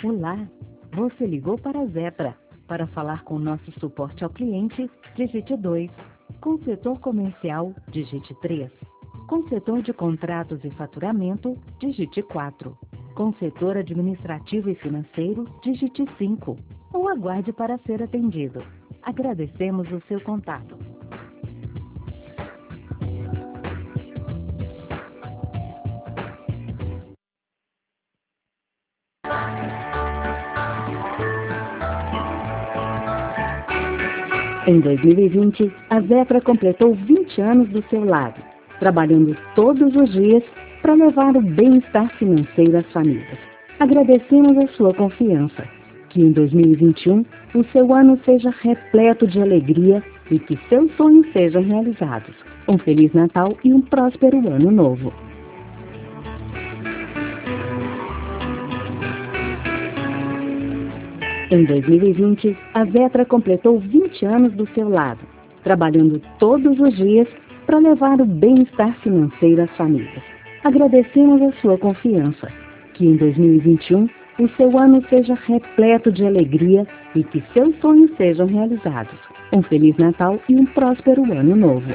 Olá, você ligou para a Zetra. Para falar com nosso suporte ao cliente, digite 2. Com o setor comercial, digite 3. Com o setor de contratos e faturamento, digite 4. Com o setor administrativo e financeiro, digite 5. Ou aguarde para ser atendido. Agradecemos o seu contato. Em 2020, a Zetra completou 20 anos do seu lado, trabalhando todos os dias para levar o bem-estar financeiro às famílias. Agradecemos a sua confiança. Que em 2021 o seu ano seja repleto de alegria e que seus sonhos sejam realizados. Um Feliz Natal e um próspero Ano Novo. Em 2020, a Zetra completou 20 anos do seu lado, trabalhando todos os dias para levar o bem-estar financeiro às famílias. Agradecemos a sua confiança. Que em 2021 o seu ano seja repleto de alegria e que seus sonhos sejam realizados. Um Feliz Natal e um próspero Ano Novo.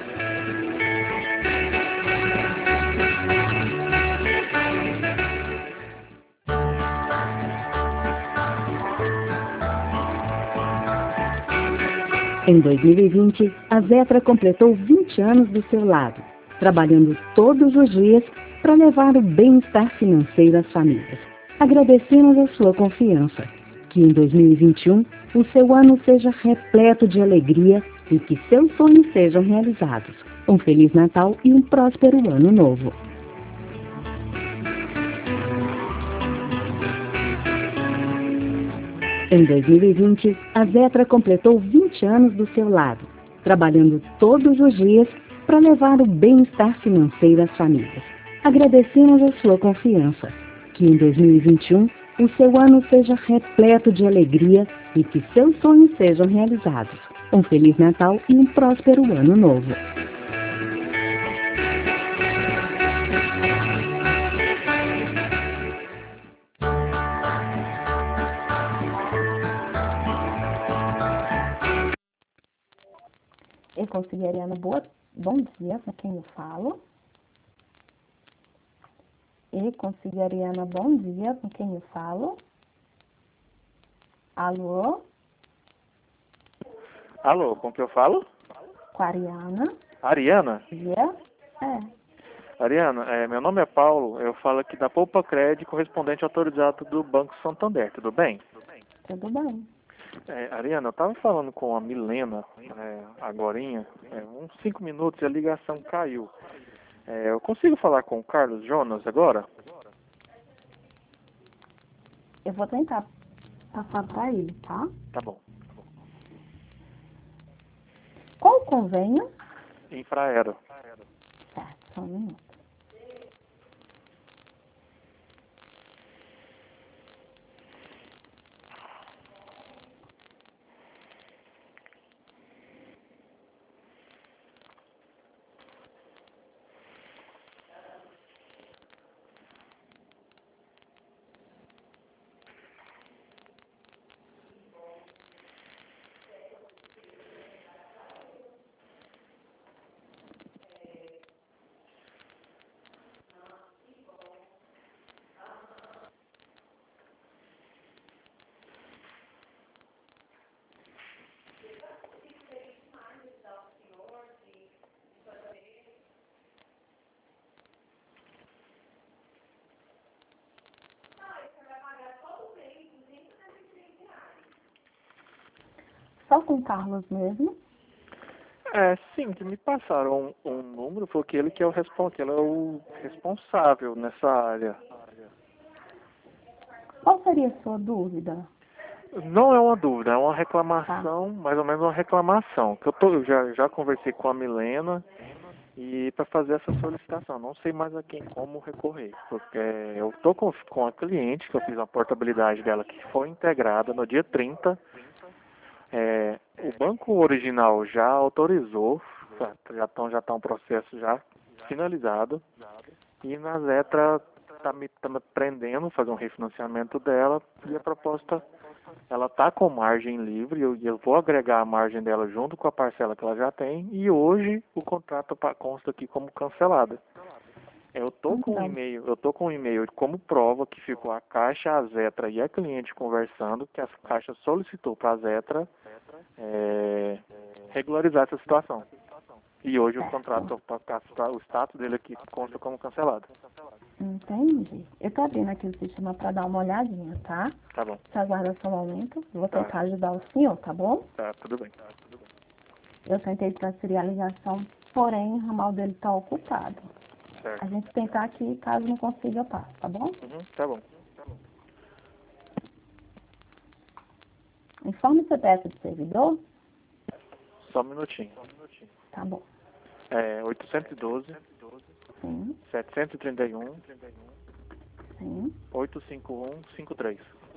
Em 2020, a Zetra completou 20 anos do seu lado, trabalhando todos os dias para levar o bem-estar financeiro às famílias. Agradecemos a sua confiança. Que em 2021 o seu ano seja repleto de alegria e que seus sonhos sejam realizados. Um Feliz Natal e um próspero Ano Novo. Em 2020, a Zetra completou 20 anos do seu lado, trabalhando todos os dias para levar o bem-estar financeiro às famílias. Agradecemos a sua confiança. Que em 2021 o seu ano seja repleto de alegria e que seus sonhos sejam realizados. Um Feliz Natal e um próspero Ano Novo. Eu considero bom dia, com quem eu falo. Consideriana, bom dia, com quem eu falo. Alô? Alô, com que eu falo? Com a Ariana. Ariana? Dia? Ariana, meu nome é Paulo, eu falo aqui da Poupa Crédito, correspondente autorizado do Banco Santander, tudo bem? Tudo bem. Ariana, eu estava falando com a Milena agorinha, uns 5 minutos e a ligação caiu. Eu consigo falar com o Carlos Jonas agora? Eu vou tentar passar para ele, tá? Tá bom. Qual o convênio? Infraero. Certo, só um minuto. Só com o Carlos mesmo? Sim, que me passaram um número, foi que ele que é o responsável nessa área. Qual seria a sua dúvida? Não é uma dúvida, é uma reclamação, mais ou menos uma reclamação. Que eu já conversei com a Milena e para fazer essa solicitação, não sei mais a quem como recorrer, porque eu estou com a cliente, que eu fiz a portabilidade dela, que foi integrada no dia 30. O banco original já autorizou, já tá um processo já finalizado, e na Zetra tá me prendendo fazer um refinanciamento dela e a proposta, ela tá com margem livre e eu vou agregar a margem dela junto com a parcela que ela já tem e hoje o contrato consta aqui como cancelada. Eu tô com um e-mail como prova que ficou a Caixa, a Zetra e a cliente conversando que a Caixa solicitou para a Zetra regularizar essa situação. E hoje o contrato, o status dele aqui consta como cancelado. Entendi. Eu tô abrindo aqui o sistema para dar uma olhadinha, tá? Tá bom. Você aguarda só um momento. Vou tentar ajudar o senhor, tá bom? Tá, tudo bem. Eu tentei transferir a ligação, porém o ramal dele tá ocupado. Certo. A gente tentar aqui, caso não consiga, eu passo, tá bom? Tá bom. Informe o CPF do servidor. Só um minutinho. Tá bom. 812 Sim, 731 sim. 85153.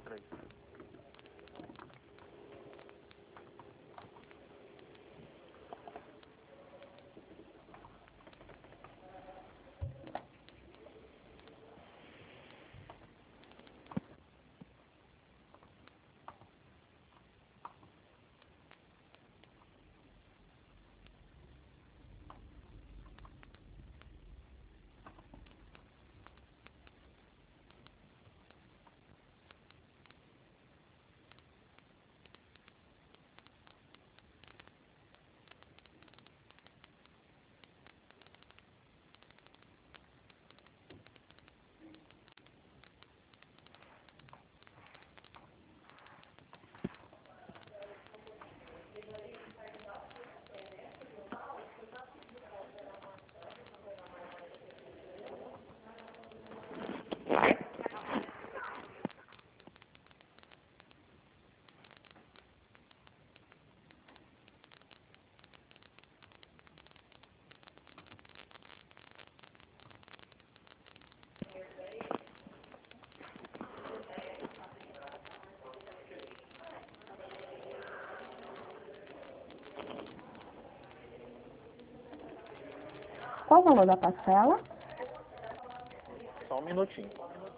Qual o valor da parcela? Só um minutinho.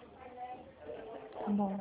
Tá bom.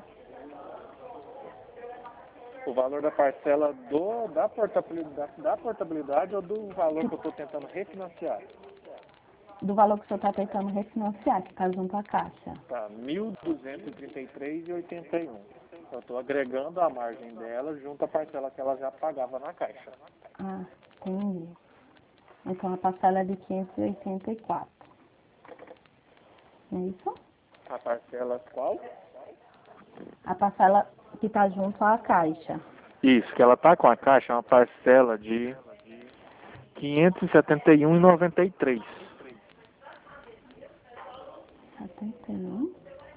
O valor da parcela da portabilidade ou do valor que eu estou tentando refinanciar? Do valor que o senhor está tentando refinanciar, que está junto à Caixa. Tá, 1.233,81. Eu estou agregando a margem dela junto à parcela que ela já pagava na Caixa. Ah, entendi. Então a parcela é de 584. Não é isso? A parcela qual? A parcela que está junto à Caixa. Isso, que ela tá com a Caixa, é uma parcela de 571,93. 71.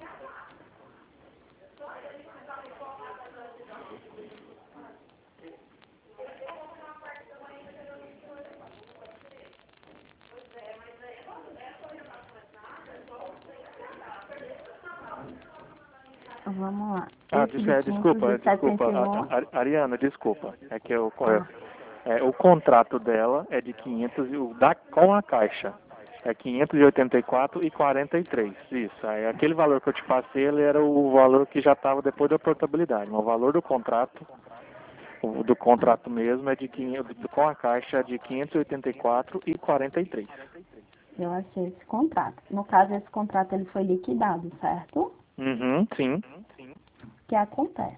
Vamos lá. Desculpa, Ariana, desculpa. É que o contrato dela é de 500 com a Caixa. É 584,43. Isso. Aí aquele valor que eu te passei, ele era o valor que já estava depois da portabilidade. Mas o valor do contrato mesmo é de 500, com a Caixa é de 584,43. Eu achei esse contrato. No caso, esse contrato ele foi liquidado, certo? Sim. O que acontece?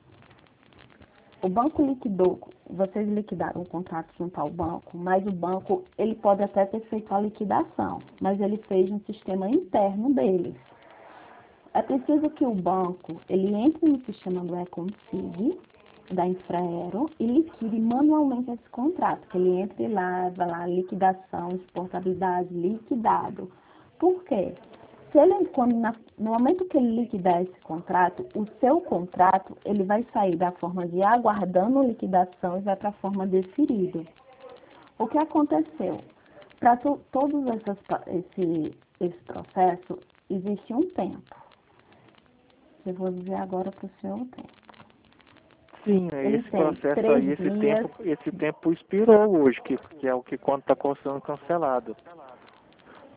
O banco liquidou, vocês liquidaram o contrato junto ao banco, mas o banco, ele pode até ter feito a liquidação, mas ele fez um sistema interno deles. É preciso que o banco, ele entre no sistema do Econsig, da Infraero, e liquide manualmente esse contrato, que ele entre lá, vai lá, liquidação, exportabilidade, liquidado. Por quê? Se ele, no momento que ele liquidar esse contrato, o seu contrato, ele vai sair da forma de aguardando liquidação e vai para a forma deferido. O que aconteceu? Para todo esse processo, existe um tempo. Eu vou dizer agora para o senhor o tempo. Sim, Ele esse tem processo 3 aí, dias. esse tempo expirou hoje, que é o que quando está constando cancelado.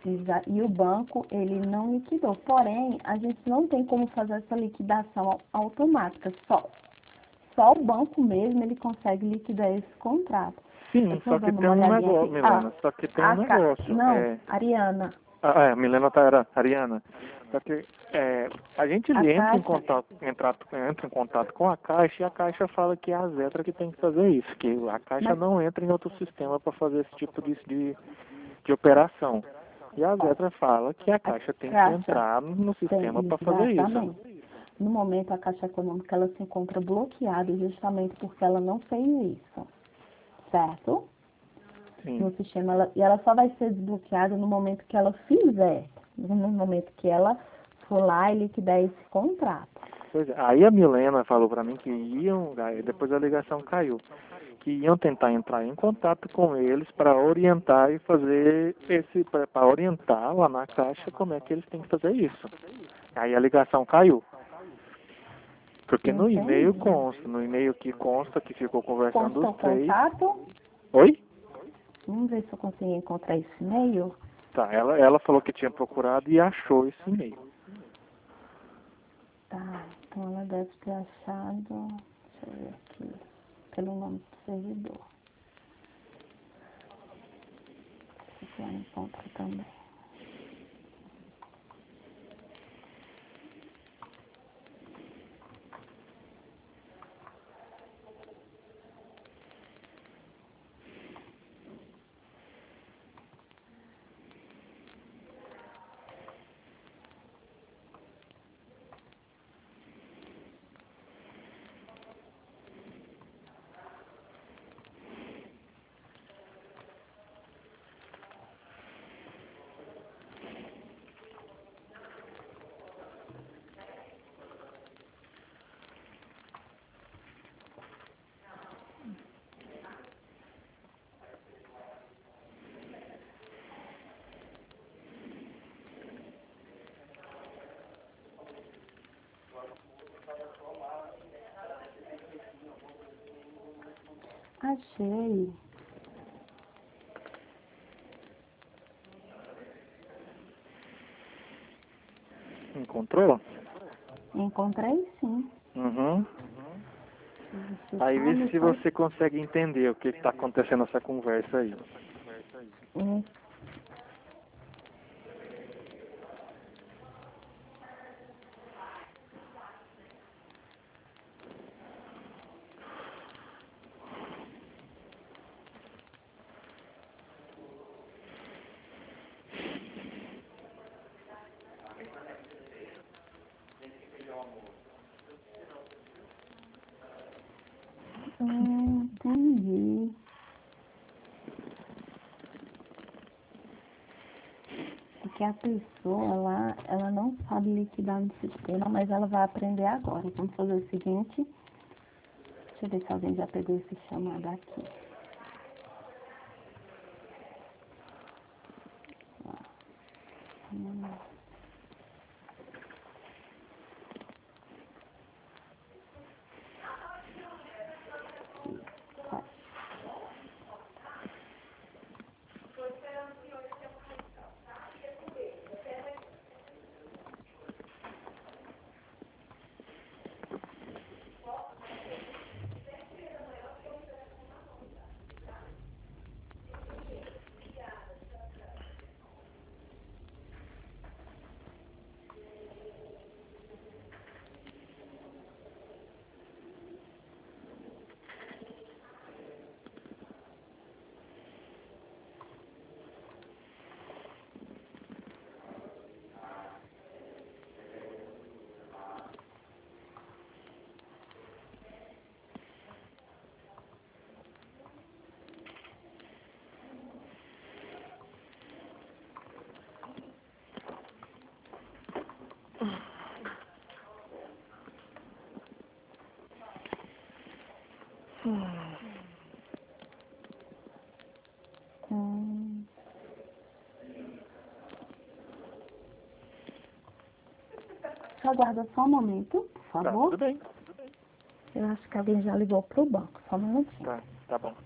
E o banco, ele não liquidou. Porém, a gente não tem como fazer essa liquidação automática. Só o banco mesmo, ele consegue liquidar esse contrato. Sim, só que tem um negócio, Milena. Só que tem um negócio. Não, Ariana. Milena era Ariana. Só que a gente entra em contato com a Caixa e a Caixa fala que é a Zetra que tem que fazer isso, que a Caixa não entra em outro sistema para fazer esse tipo de operação. E a Zetra fala que a Caixa tem que entrar no sistema para fazer isso. No momento, a Caixa Econômica ela se encontra bloqueada justamente porque ela não fez isso, certo? Sim. No sistema, e ela só vai ser desbloqueada no momento que ela fizer, no momento que ela for lá e liquidar esse contrato. Pois é. Aí a Milena falou para mim que depois a ligação caiu, que iam tentar entrar em contato com eles para orientar e fazer para orientar lá na Caixa como é que eles têm que fazer isso. Aí a ligação caiu. Porque no e-mail consta que ficou conversando os três. Contato? Oi? Vamos ver se eu consigo encontrar esse e-mail. Tá, ela falou que tinha procurado e achou esse e-mail. Tá, então ela deve ter achado, deixa eu ver aqui, pelo nome do servidor. Se ela encontra também. Achei. Encontrou? Encontrei sim. Uhum. Aí vê se você consegue entender o que está acontecendo nessa conversa aí. Entendi. Porque a pessoa lá, ela não sabe liquidar no sistema, mas ela vai aprender agora. Vamos fazer o seguinte. Deixa eu ver se alguém já pegou esse chamado aqui. Só aguarda só um momento, por favor. Tá, tudo bem. Eu acho que alguém já ligou pro banco. Só um minutinho. Tá bom.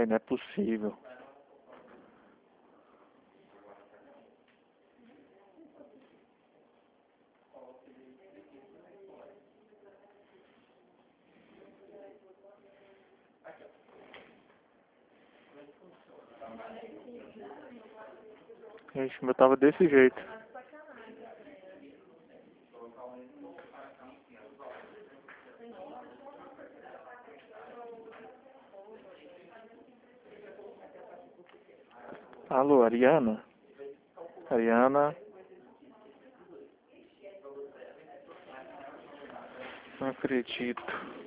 Véi, não é possível. Gente, o meu tava desse jeito. Alô, Ariana? Ariana? Não acredito.